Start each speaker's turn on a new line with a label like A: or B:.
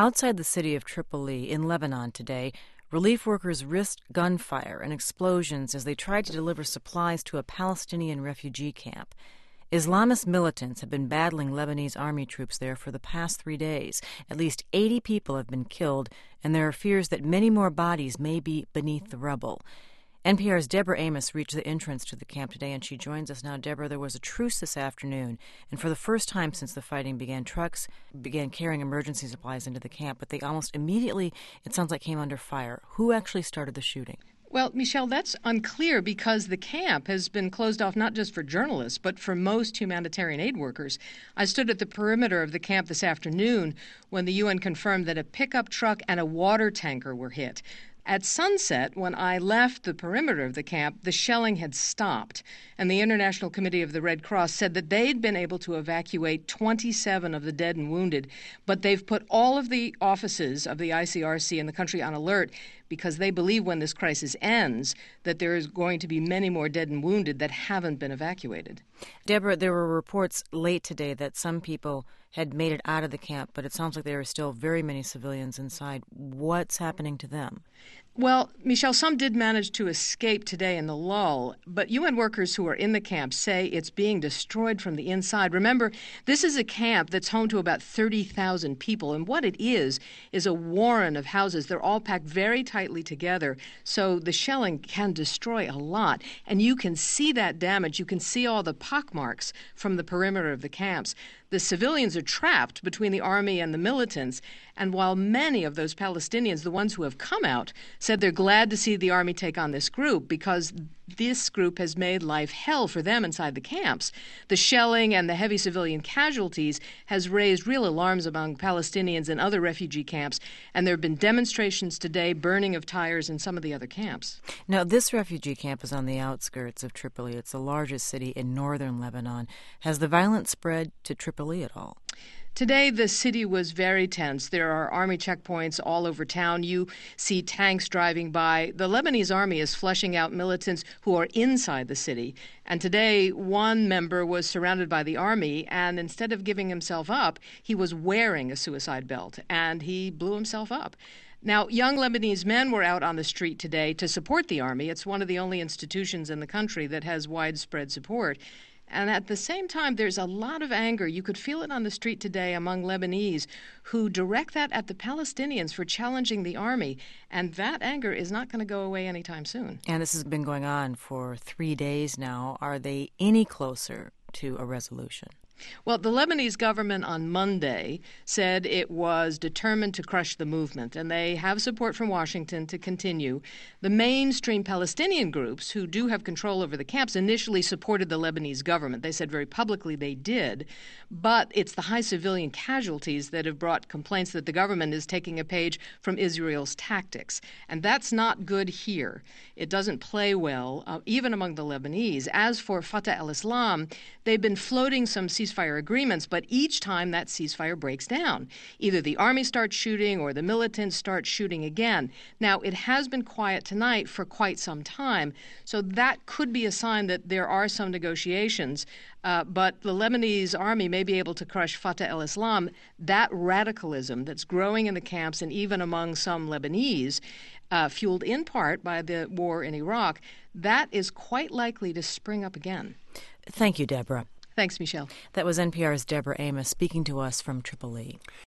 A: Outside the city of Tripoli in Lebanon today, relief workers risked gunfire and explosions as they tried to deliver supplies to a Palestinian refugee camp. Islamist militants have been battling Lebanese army troops there for the past 3 days. At least 80 people have been killed, and there are fears that many more bodies may be beneath the rubble. NPR's Deborah Amos reached the entrance to the camp today, and she joins us now. Deborah, there was a truce this afternoon, and for the first time since the fighting began, trucks began carrying emergency supplies into the camp, but they almost immediately, it sounds like, came under fire. Who actually started the shooting?
B: Well, Michelle, that's unclear because the camp has been closed off not just for journalists, but for most humanitarian aid workers. I stood at the perimeter of the camp this afternoon when the UN confirmed that a pickup truck and a water tanker were hit. At sunset, when I left the perimeter of the camp, the shelling had stopped, and the International Committee of the Red Cross said that they'd been able to evacuate 27 of the dead and wounded, but they've put all of the offices of the ICRC in the country on alert because they believe when this crisis ends that there is going to be many more dead and wounded that haven't been evacuated.
A: Deborah, there were reports late today that some people had made it out of the camp, but it sounds like there are still very many civilians inside. What's happening to them?
B: Well, Michelle, some did manage to escape today in the lull, but UN workers who are in the camp say it's being destroyed from the inside. Remember, this is a camp that's home to about 30,000 people, and what it is a warren of houses. They're all packed very tightly together, so the shelling can destroy a lot. And you can see that damage. You can see all the pockmarks from the perimeter of the camps. The civilians are trapped between the army and the militants, and while many of those Palestinians, the ones who have come out, said they're glad to see the army take on this group because this group has made life hell for them inside the camps. The shelling and the heavy civilian casualties has raised real alarms among Palestinians in other refugee camps, and there have been demonstrations today, burning of tires in some of the other camps.
A: Now, this refugee camp is on the outskirts of Tripoli. It's the largest city in northern Lebanon. Has the violence spread to Tripoli at all?
B: Today, the city was very tense. There are army checkpoints all over town. You see tanks driving by. The Lebanese army is flushing out militants who are inside the city. And today, one member was surrounded by the army, and instead of giving himself up, he was wearing a suicide belt, and he blew himself up. Now, young Lebanese men were out on the street today to support the army. It's one of the only institutions in the country that has widespread support. And at the same time, there's a lot of anger. You could feel it on the street today among Lebanese who direct that at the Palestinians for challenging the army. And that anger is not going to go away anytime soon.
A: And this has been going on for 3 days now. Are they any closer to a resolution?
B: Well, the Lebanese government on Monday said it was determined to crush the movement, and they have support from Washington to continue. The mainstream Palestinian groups, who do have control over the camps, initially supported the Lebanese government. They said very publicly they did, but it's the high civilian casualties that have brought complaints that the government is taking a page from Israel's tactics, and that's not good here. It doesn't play well, even among the Lebanese. As for Fatah al-Islam, they've been floating some ceasefire agreements, but each time that ceasefire breaks down. Either the army starts shooting or the militants start shooting again. Now, it has been quiet tonight for quite some time, so that could be a sign that there are some negotiations. But the Lebanese army may be able to crush Fatah al-Islam. That radicalism that's growing in the camps and even among some Lebanese, fueled in part by the war in Iraq, that is quite likely to spring up again.
A: Thank you, Deborah.
B: Thanks, Michelle.
A: That was NPR's Deborah Amos speaking to us from Tripoli.